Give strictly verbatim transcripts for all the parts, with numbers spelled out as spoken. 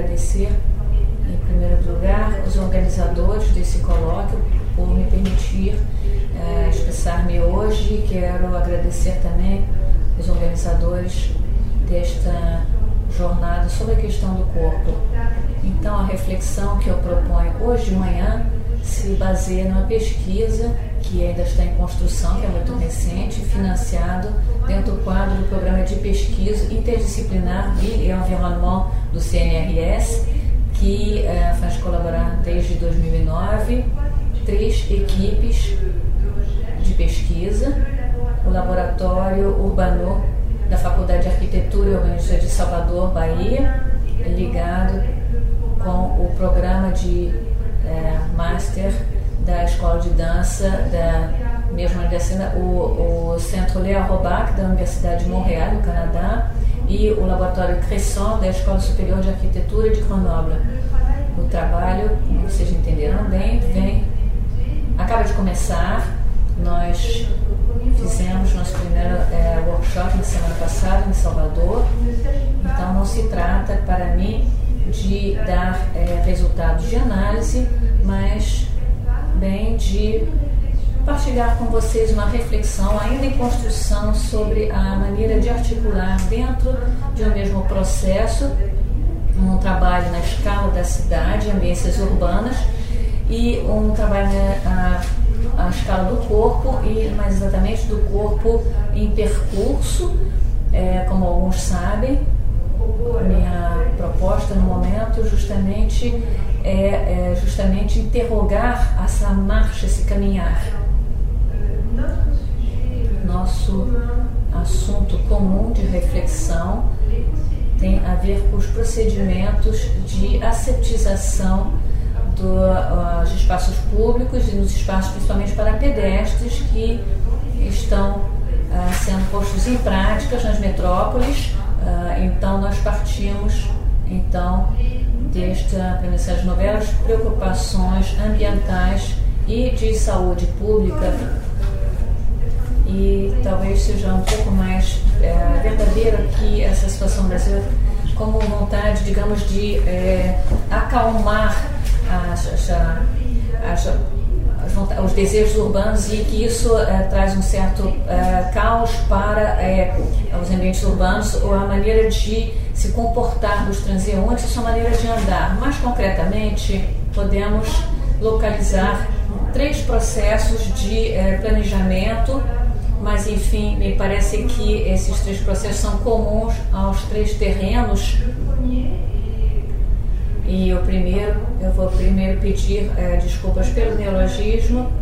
agradecer, em primeiro lugar, os organizadores desse colóquio por me permitir é, expressar-me hoje. Quero agradecer também os organizadores desta jornada sobre a questão do corpo. Então, a reflexão que eu proponho hoje de manhã se baseia numa pesquisa que ainda está em construção, que é muito recente, financiado dentro do quadro do Programa de Pesquisa Interdisciplinar Ville et Environnement do C N R S, que eh, faz colaborar desde dois mil e nove três equipes de pesquisa: o Laboratório Urbano da Faculdade de Arquitetura e Urbanismo de Salvador, Bahia, ligado com o programa de é, Master da Escola de Dança da mesma universidade, o, o Centro Léa Robach da Universidade de Montreal, no Canadá, e o Laboratório Cresson da Escola Superior de Arquitetura de Grenoble. O trabalho, como vocês entenderam bem, vem, acaba de começar. Nós fizemos nosso primeiro é, workshop na semana passada em Salvador. Então não se trata para mim de dar é, resultados de análise, mas bem de partilhar com vocês uma reflexão ainda em construção sobre a maneira de articular dentro de um mesmo processo um trabalho na escala da cidade, ambiências urbanas, e um trabalho na a, a escala do corpo, e mais exatamente do corpo em percurso. É, como alguns sabem, minha proposta no momento justamente é, é justamente interrogar essa marcha, esse caminhar. Nosso assunto comum de reflexão tem a ver com os procedimentos de aseptização dos uh, espaços públicos e nos espaços principalmente para pedestres que estão uh, sendo postos em práticas nas metrópoles. Uh, então nós partimos então desta premissa das novelas preocupações ambientais e de saúde pública, e talvez seja um pouco mais é, verdadeiro que essa situação brasileira, como vontade, digamos, de é, acalmar as, as, as, as, os desejos urbanos, e que isso é, traz um certo é, caos para é, os ambientes urbanos, ou a maneira de se comportar dos transeuntes, a sua maneira de andar. Mais concretamente, podemos localizar três processos de é, planejamento, mas enfim, me parece que esses três processos são comuns aos três terrenos. E o primeiro, eu vou primeiro pedir é, desculpas pelo neologismo,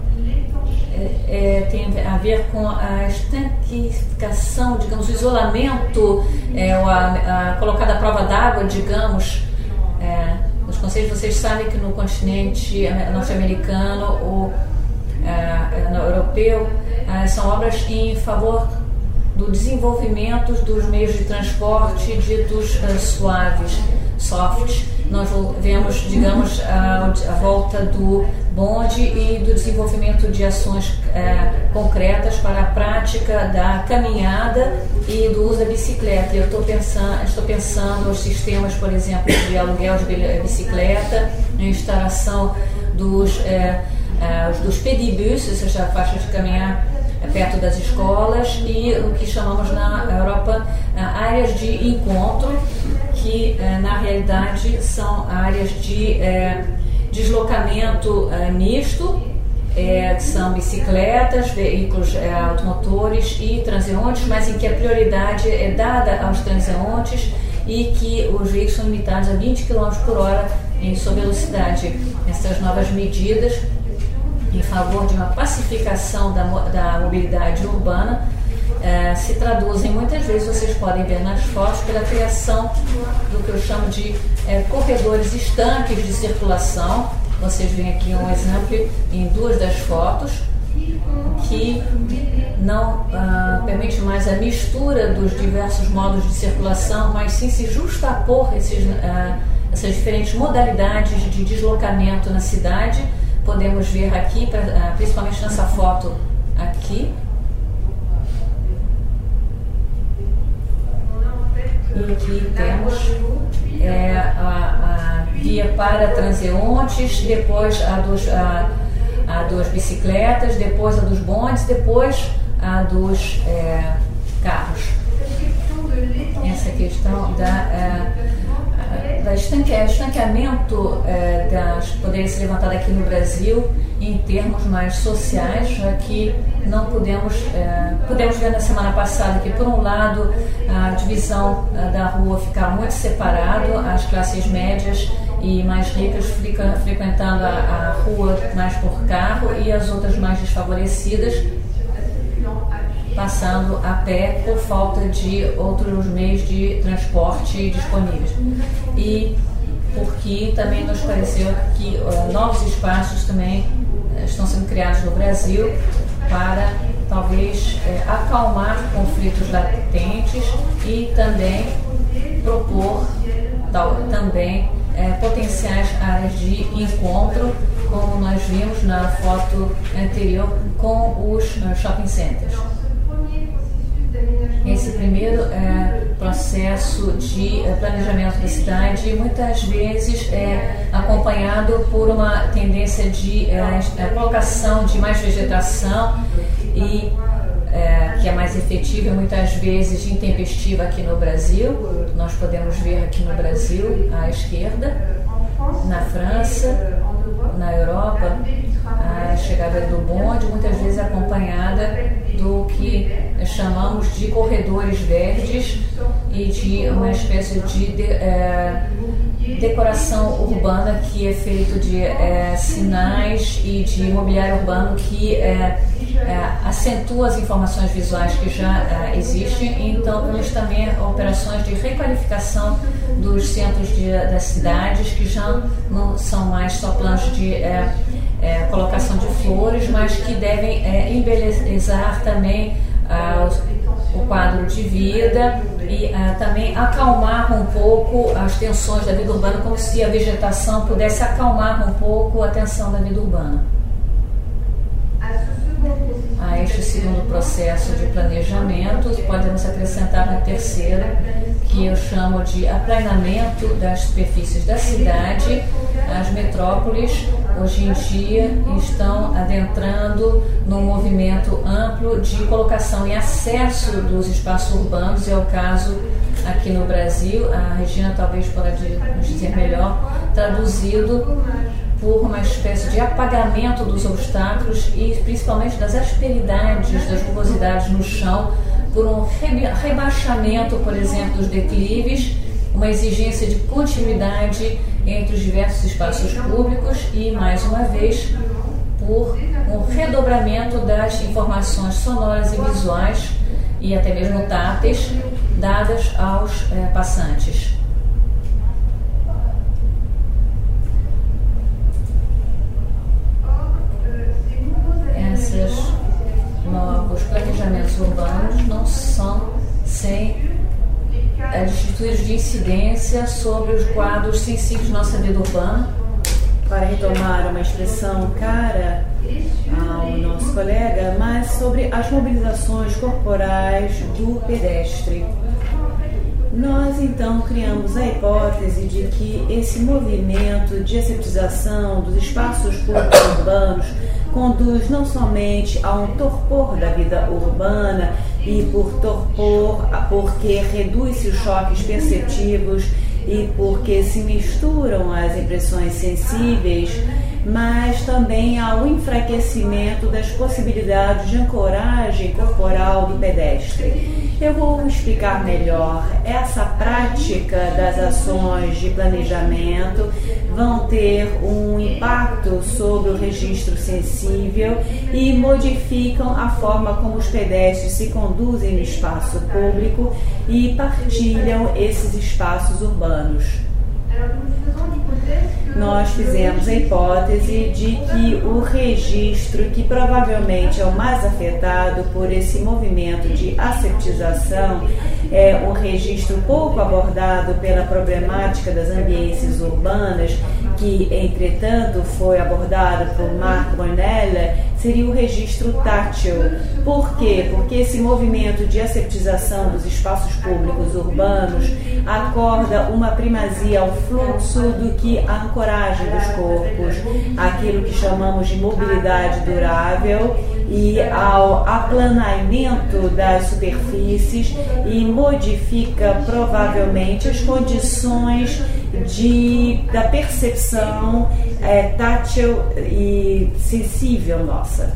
é, é, tem a ver com a estanquificação, digamos, o isolamento, é, a, a colocada à prova d'água, digamos. É, nos conselhos, vocês sabem que no continente norte-americano ou é, no europeu, é, são obras em favor do desenvolvimento dos meios de transporte ditos uh, suaves, softs. Nós vemos, digamos, a, a volta do bonde e do desenvolvimento de ações uh, concretas para a prática da caminhada e do uso da bicicleta. Eu estou pensando, estou pensando nos sistemas, por exemplo, de aluguel de bicicleta, a instalação dos, uh, uh, dos pedibus, ou seja, faixas de caminhar perto das escolas, e o que chamamos na Europa áreas de encontro, que na realidade são áreas de é, deslocamento é, misto, é, que são bicicletas, veículos é, automotores e transeuntes, mas em que a prioridade é dada aos transeuntes e que os veículos são limitados a vinte quilômetros por hora em sua velocidade. Essas novas medidas em favor de uma pacificação da, da mobilidade urbana eh, se traduzem muitas vezes, vocês podem ver nas fotos, pela criação do que eu chamo de eh, corredores estanques de circulação. Vocês veem aqui um exemplo em duas das fotos, que não ah, permite mais a mistura dos diversos modos de circulação, mas sim se justapor esses, ah, essas diferentes modalidades de deslocamento na cidade. Podemos ver aqui, principalmente nessa foto aqui, e aqui temos é, a, via para transeuntes, depois a dos, a, a dos bicicletas, depois a dos bondes, depois a dos é, carros. Essa questão da, é, da estanque, estanqueamento é, das, poderia ser levantada aqui no Brasil em termos mais sociais, já que não podemos, é, podemos ver na semana passada que, por um lado, a divisão da rua fica muito separado, as classes médias e mais ricas ficam frequentando a, a rua mais por carro e as outras mais desfavorecidas passando a pé por falta de outros meios de transporte disponíveis. E porque também nos pareceu que uh, novos espaços também uh, estão sendo criados no Brasil para talvez uh, acalmar conflitos latentes e também propor tal, também uh, potenciais áreas de encontro, como nós vimos na foto anterior com os uh, shopping centers. Esse primeiro é, processo de é, planejamento da cidade muitas vezes é acompanhado por uma tendência de é, é, colocação de mais vegetação e é, que é mais efetiva e muitas vezes intempestiva aqui no Brasil. Nós podemos ver aqui no Brasil à esquerda, na França, na Europa, a chegada do bonde muitas vezes acompanhada do que chamamos de corredores verdes e de uma espécie de, de é, decoração urbana que é feito de é, sinais e de mobiliário urbano que é, é, acentua as informações visuais que já é, existem. Então temos também operações de requalificação dos centros de, das cidades, que já não são mais só planos de é, é, colocação de flores, mas que devem é, embelezar também ah, o quadro de vida e ah, também acalmar um pouco as tensões da vida urbana, como se a vegetação pudesse acalmar um pouco a tensão da vida urbana. A este segundo processo de planejamento, podemos acrescentar na terceira, que eu chamo de aplainamento das superfícies da cidade. As metrópoles, hoje em dia, estão adentrando num movimento amplo de colocação e acesso dos espaços urbanos. É o caso aqui no Brasil, a Regina talvez possa nos dizer melhor, traduzido por uma espécie de apagamento dos obstáculos e principalmente das asperidades, das rugosidades no chão, por um rebaixamento, por exemplo, dos declives, uma exigência de continuidade entre os diversos espaços públicos e, mais uma vez, por um redobramento das informações sonoras e visuais e até mesmo táteis dadas aos é, passantes. Esses novos planejamentos urbanos não são sem é, destituídos de incidência sobre os quadros sensíveis de nossa vida urbana. Para retomar uma expressão cara ao nosso colega, mas sobre as mobilizações corporais do pedestre. Nós então criamos a hipótese de que esse movimento de aseptização dos espaços públicos urbanos conduz não somente a um torpor da vida urbana e por torpor, porque reduz-se os choques perceptivos e porque se misturam as impressões sensíveis, mas também ao enfraquecimento das possibilidades de ancoragem corporal do pedestre. Eu vou explicar melhor. Essa prática das ações de planejamento vão ter um impacto sobre o registro sensível e modificam a forma como os pedestres se conduzem no espaço público e partilham esses espaços urbanos. Nós fizemos a hipótese de que o registro, que provavelmente é o mais afetado por esse movimento de aseptização, é um registro pouco abordado pela problemática das ambiências urbanas, que, entretanto, foi abordado por Marc Bonella, seria o registro tátil, Por quê? Porque esse movimento de aseptização dos espaços públicos urbanos acorda uma primazia ao fluxo do que a ancoragem dos corpos, aquilo que chamamos de mobilidade durável, e ao aplanamento das superfícies, e modifica provavelmente as condições de, da percepção é, tátil e sensível nossa.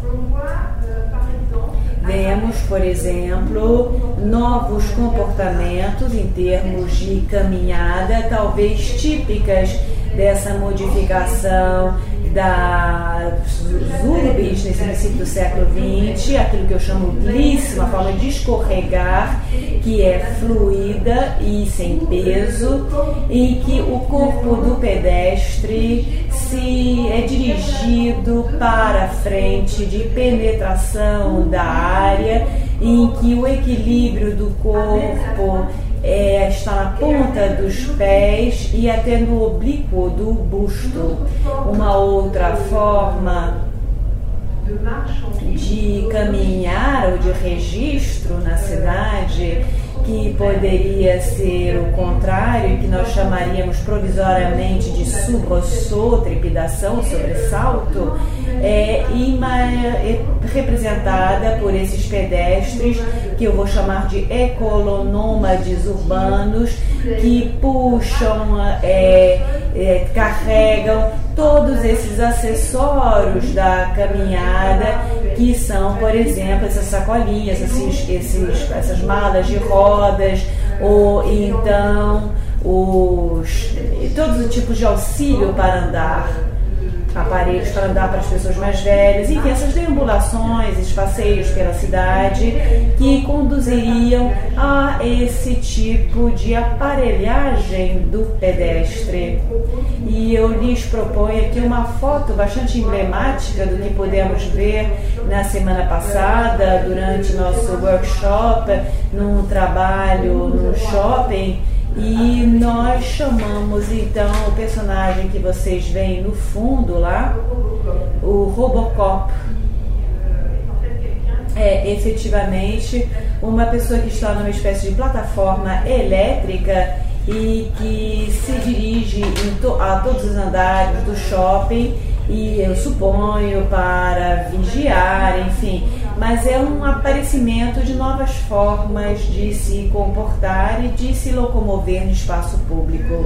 Vemos, por exemplo, novos comportamentos em termos de caminhada, talvez típicas dessa modificação das urbes nesse princípio do século vinte, aquilo que eu chamo gliss, uma forma de escorregar, que é fluida e sem peso, em que o corpo do pedestre se é dirigido para a frente de penetração da área, em que o equilíbrio do corpo É, está na ponta dos pés e até no oblíquo do busto. Uma outra forma de caminhar ou de registro na cidade, que poderia ser o contrário, que nós chamaríamos provisoriamente de subrosso, trepidação, sobressalto, é, é representada por esses pedestres, que eu vou chamar de ecolonômades urbanos, que puxam, é, é, carregam todos esses acessórios da caminhada, que são, por exemplo, essas sacolinhas, esses, esses, essas malas de rodas, ou então os, todos os tipos de auxílio para andar, aparelhos para andar para as pessoas mais velhas, enfim, essas deambulações, esses passeios pela cidade que conduziriam a esse tipo de aparelhagem do pedestre. E eu lhes proponho aqui uma foto bastante emblemática do que pudemos ver na semana passada, durante nosso workshop, num trabalho no shopping. E nós chamamos então o personagem que vocês veem no fundo lá, o Robocop. É efetivamente uma pessoa que está numa espécie de plataforma elétrica e que se dirige em to- a todos os andares do shopping, e eu suponho para vigiar, enfim, mas é um aparecimento de novas formas de se comportar e de se locomover no espaço público.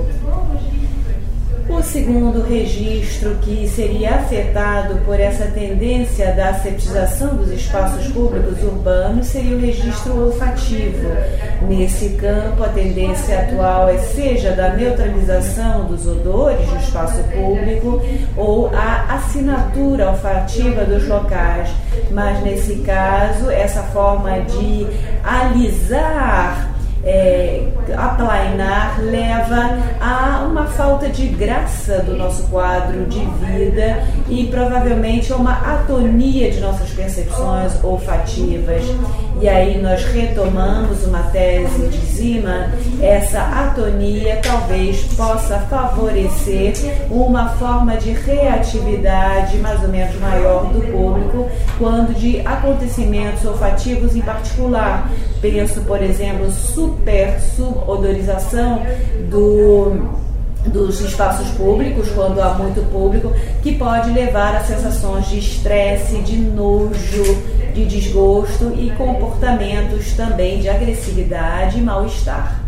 O segundo registro que seria afetado por essa tendência da aseptização dos espaços públicos urbanos seria o registro olfativo. Nesse campo, a tendência atual é seja da neutralização dos odores do espaço público ou a assinatura olfativa dos locais. Mas, nesse caso, essa forma de alisar, É, aplainar, leva a uma falta de graça do nosso quadro de vida e provavelmente a uma atonia de nossas percepções olfativas. E aí nós retomamos uma tese de Zima, essa atonia talvez possa favorecer uma forma de reatividade mais ou menos maior do público quando de acontecimentos olfativos em particular. Penso, por exemplo, super subodorização do, dos espaços públicos, quando há muito público, que pode levar a sensações de estresse, de nojo, de desgosto e comportamentos também de agressividade e mal-estar.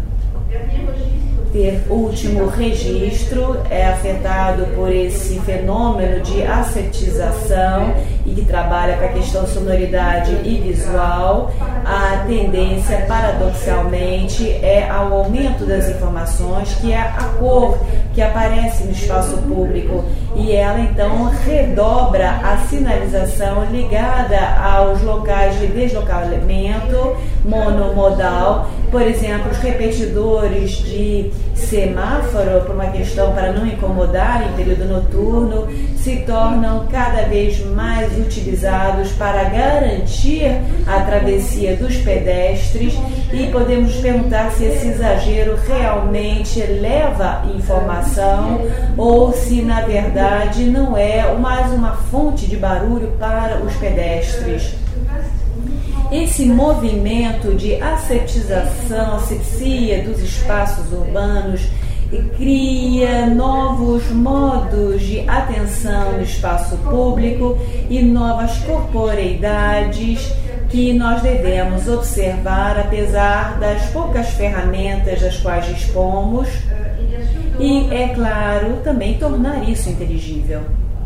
Ter último registro é afetado por esse fenômeno de aseptização e que trabalha com a questão sonoridade e visual. A tendência, paradoxalmente, é ao aumento das informações, que é a cor que aparece no espaço público, e ela então redobra a sinalização ligada aos locais de deslocamento monomodal. Por exemplo, os repetidores de semáforo, por uma questão para não incomodar em período noturno, se tornam cada vez mais utilizados para garantir a travessia dos pedestres, e podemos perguntar se esse exagero realmente leva informação ou se na verdade não é mais uma fonte de barulho para os pedestres. esse movimento de aseptização, asepsia dos espaços urbanos cria novos modos de atenção no espaço público e novas corporeidades que nós devemos observar, apesar das poucas ferramentas das quais dispomos, e, é claro, também tornar isso inteligível.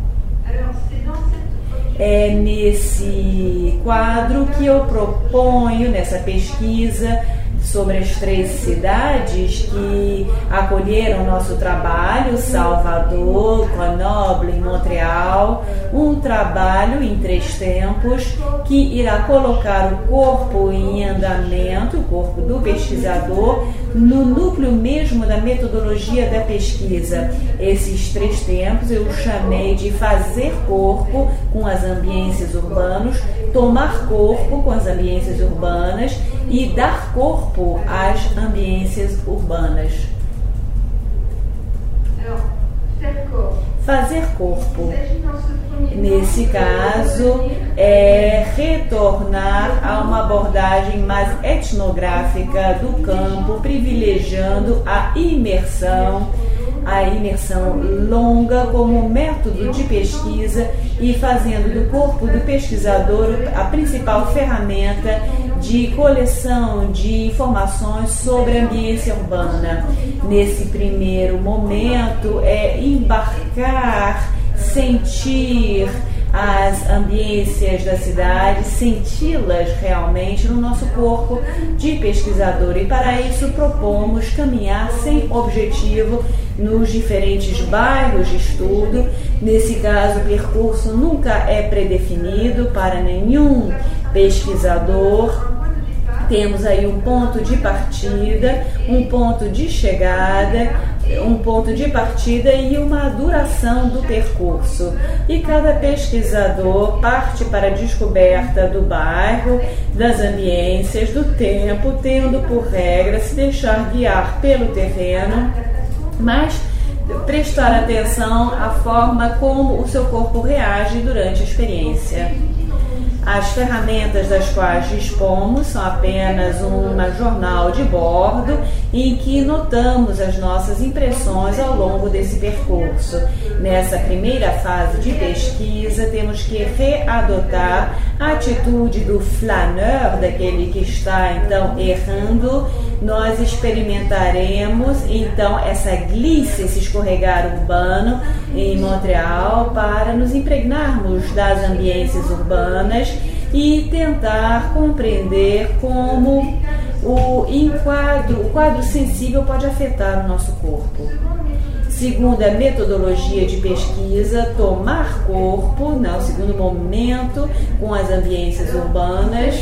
É nesse quadro que eu proponho, nessa pesquisa sobre as três cidades que acolheram nosso trabalho, Salvador, Grenoble e Montreal, um trabalho em três tempos que irá colocar o corpo em andamento, o corpo do pesquisador, no núcleo mesmo da metodologia da pesquisa. Esses três tempos eu chamei de fazer corpo com as ambiências urbanas, tomar corpo com as ambiências urbanas e dar corpo às ambiências urbanas. Fazer corpo, nesse caso, é retornar a uma abordagem mais etnográfica do campo, privilegiando a imersão, a imersão longa como método de pesquisa e fazendo do corpo do pesquisador a principal ferramenta de coleção de informações sobre a ambiência urbana. Nesse primeiro momento é embarcar, sentir as ambiências da cidade, senti-las realmente no nosso corpo de pesquisador, e para isso propomos caminhar sem objetivo nos diferentes bairros de estudo. Nesse caso, o percurso nunca é predefinido para nenhum pesquisador. Temos aí um ponto de partida, um ponto de chegada, um ponto de partida e uma duração do percurso. E cada pesquisador parte para a descoberta do bairro, das ambiências, do tempo, tendo por regra se deixar guiar pelo terreno, mas prestar atenção à forma como o seu corpo reage durante a experiência. As ferramentas das quais dispomos são apenas uma jornal de bordo em que notamos as nossas impressões ao longo desse percurso. Nessa primeira fase de pesquisa, temos que readotar a atitude do flaneur, daquele que está então errando. Nós experimentaremos então essa glisse, esse escorregar urbano em Montreal para nos impregnarmos das ambiências urbanas e tentar compreender como o enquadro, o quadro sensível pode afetar o nosso corpo. Segundo a metodologia de pesquisa, tomar corpo, no segundo momento, com as ambiências urbanas.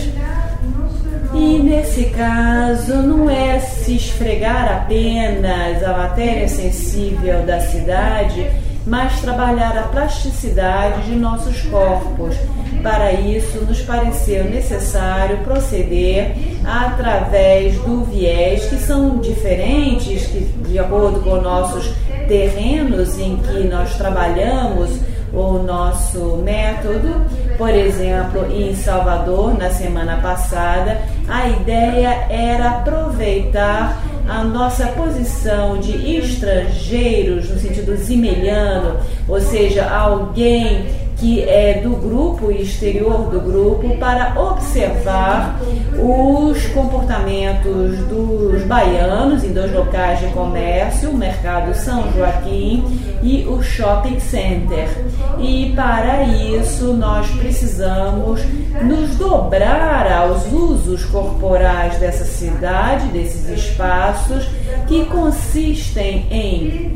E nesse caso não é se esfregar apenas a matéria sensível da cidade, mas trabalhar a plasticidade de nossos corpos. Para isso, nos pareceu necessário proceder através do viés, que são diferentes, que, de acordo com nossos terrenos em que nós trabalhamos o nosso método. Por exemplo, em Salvador, na semana passada, a ideia era aproveitar a nossa posição de estrangeiros, no sentido zimeliano, ou seja, alguém que é do grupo e exterior do grupo, para observar os comportamentos dos baianos em dois locais de comércio, o Mercado São Joaquim e o Shopping Center. E para isso nós precisamos nos dobrar aos usos corporais dessa cidade, desses espaços, que consistem em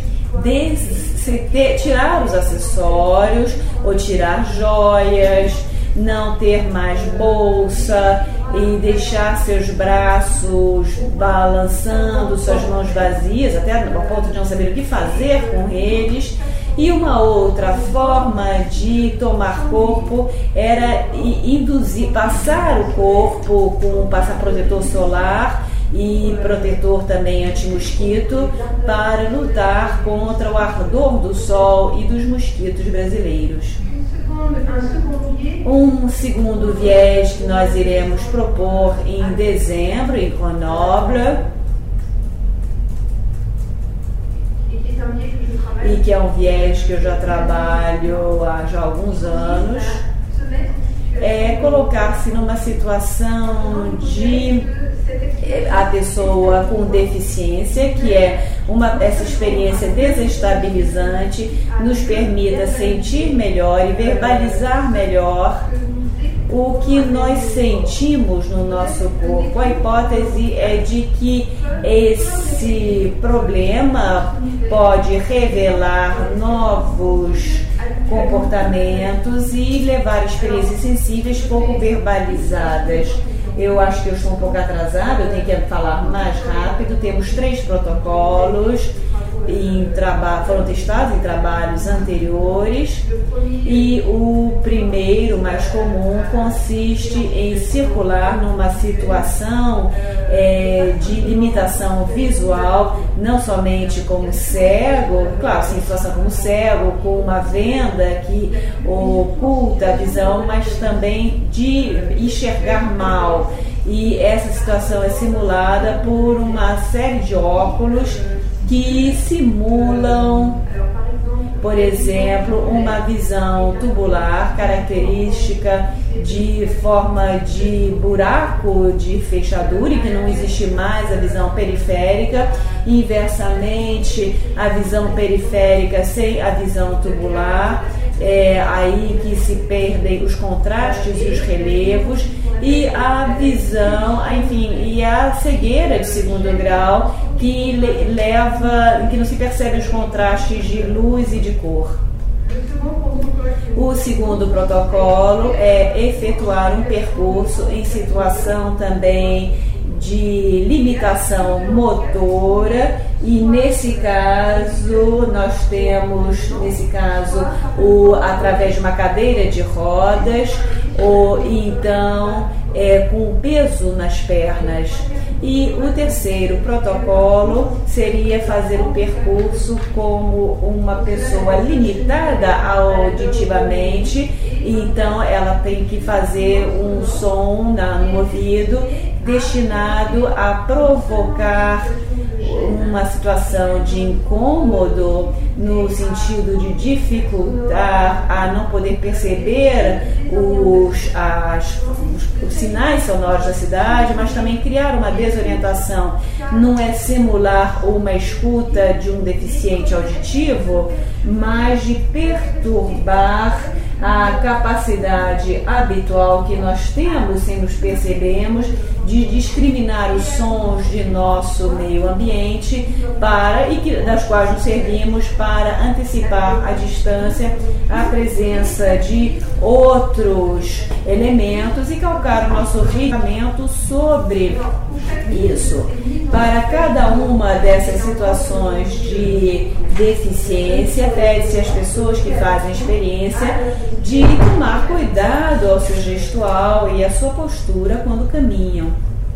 tirar os acessórios ou tirar joias, não ter mais bolsa e deixar seus braços balançando, suas mãos vazias, até a ponto de não saber o que fazer com eles. E uma outra forma de tomar corpo era induzir, passar o corpo com passar protetor solar e protetor também anti-mosquito para lutar contra o ardor do sol e dos mosquitos brasileiros. Um segundo viés que nós iremos propor em dezembro, em Grenoble, e que é um viés que eu já trabalho há já alguns anos, é colocar-se numa situação de a pessoa com deficiência, que é uma, essa experiência desestabilizante, nos permita sentir melhor e verbalizar melhor o que nós sentimos no nosso corpo. A hipótese é de que esse problema pode revelar novos comportamentos e levar experiências sensíveis pouco verbalizadas. Eu acho que eu estou um pouco atrasada, eu tenho que falar mais rápido. Temos três protocolos em traba- foram testados em trabalhos anteriores, e o primeiro, mais comum, consiste em circular numa situação é, de limitação visual, não somente como cego, claro, sim, situação como cego, com uma venda que oculta a visão, mas também de enxergar mal. E essa situação é simulada por uma série de óculos que simulam, por exemplo, uma visão tubular característica de forma de buraco de fechadura, e que não existe mais a visão periférica, inversamente a visão periférica sem a visão tubular, é aí que se perdem os contrastes e os relevos, e a visão, enfim, e a cegueira de segundo grau, que leva, que não se percebe os contrastes de luz e de cor. O segundo protocolo é efetuar um percurso em situação também de limitação motora, e nesse caso nós temos, nesse caso, o, através de uma cadeira de rodas, ou então é, com peso nas pernas. E o terceiro protocolo seria fazer o percurso como uma pessoa limitada auditivamente, então ela tem que fazer um som no ouvido destinado a provocar uma situação de incômodo, no sentido de dificultar a não poder perceber os, as, os, os sinais sonoros da cidade, mas também criar uma desorientação. Não é simular uma escuta de um deficiente auditivo, mas de perturbar a capacidade habitual que nós temos, sem nos percebermos, de discriminar os sons de nosso meio ambiente, para, e que, das quais nos servimos para antecipar a distância, a presença de outros elementos e calcar o nosso ritmo sobre isso. Para cada uma dessas situações de deficiência, pede-se às pessoas que fazem a experiência de tomar cuidado ao seu gestual e à sua postura quando caminham.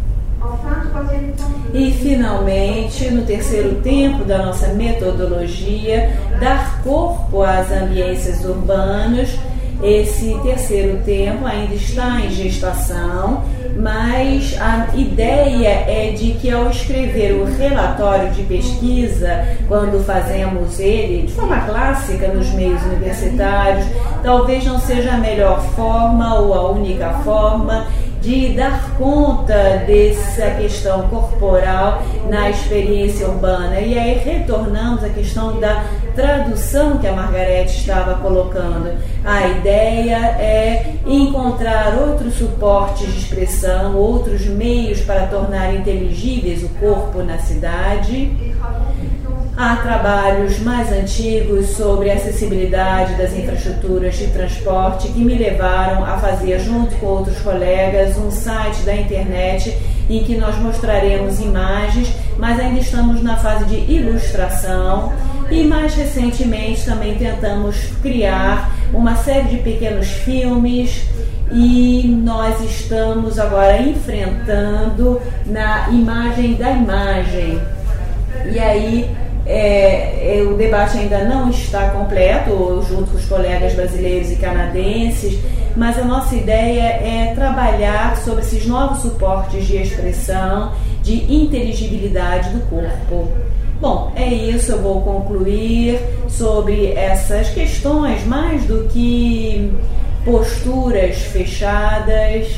E, finalmente, no terceiro tempo da nossa metodologia, dar corpo às ambiências urbanas. Esse terceiro tempo ainda está em gestação, mas a ideia é de que, ao escrever o relatório de pesquisa, quando fazemos ele de forma clássica nos meios universitários, talvez não seja a melhor forma ou a única forma de dar conta dessa questão corporal na experiência urbana. E aí retornamos à questão da tradução que a Margarete estava colocando. A ideia é encontrar outros suportes de expressão, outros meios para tornar inteligíveis o corpo na cidade. Há trabalhos mais antigos sobre a acessibilidade das infraestruturas de transporte que me levaram a fazer, junto com outros colegas, um site da internet em que nós mostraremos imagens, mas ainda estamos na fase de ilustração. E mais recentemente também tentamos criar uma série de pequenos filmes, e nós estamos agora enfrentando na imagem da imagem. E aí É, é, o debate ainda não está completo, junto com os colegas brasileiros e canadenses, mas a nossa ideia é trabalhar sobre esses novos suportes de expressão, de inteligibilidade do corpo. Bom, é isso, eu vou concluir sobre essas questões, mais do que posturas fechadas.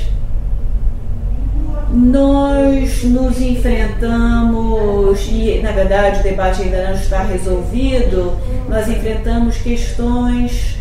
Nós nos enfrentamos, e na verdade o debate ainda não está resolvido, nós enfrentamos questões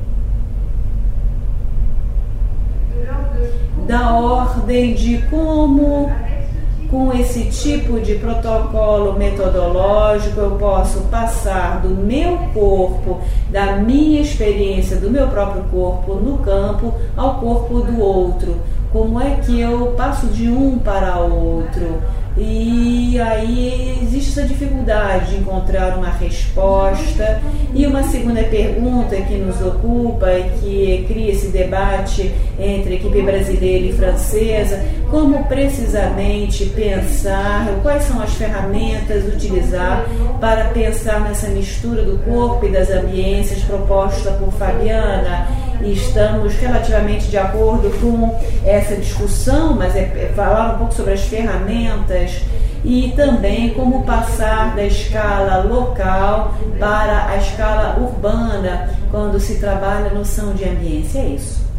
da ordem de como, com esse tipo de protocolo metodológico, eu posso passar do meu corpo, da minha experiência, do meu próprio corpo no campo, ao corpo do outro. Como é que eu passo de um para outro? E aí existe essa dificuldade de encontrar uma resposta. E uma segunda pergunta que nos ocupa e que cria esse debate entre a equipe brasileira e francesa: como precisamente pensar, quais são as ferramentas utilizar para pensar nessa mistura do corpo e das ambiências proposta por Fabiana? E estamos relativamente de acordo com essa discussão, mas é, é falar um pouco sobre as ferramentas e também como passar da escala local para a escala urbana quando se trabalha a noção de ambiência. É isso.